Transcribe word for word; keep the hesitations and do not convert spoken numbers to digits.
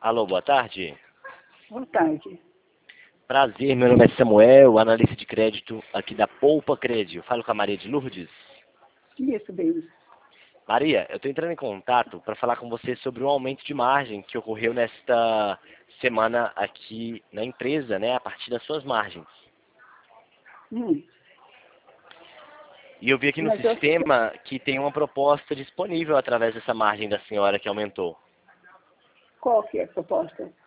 Alô, boa tarde. Boa tarde. Prazer, meu nome é Samuel, analista de crédito aqui da Poupa Crédito. Eu falo com a Maria de Lourdes. Isso, bem. Maria, eu estou entrando em contato para falar com você sobre um aumento de margem que ocorreu nesta semana aqui na empresa, né, a partir das suas margens. Hum. E eu vi aqui no Mas eu- sistema que tem uma proposta disponível através dessa margem da senhora que aumentou. Qual que é a proposta?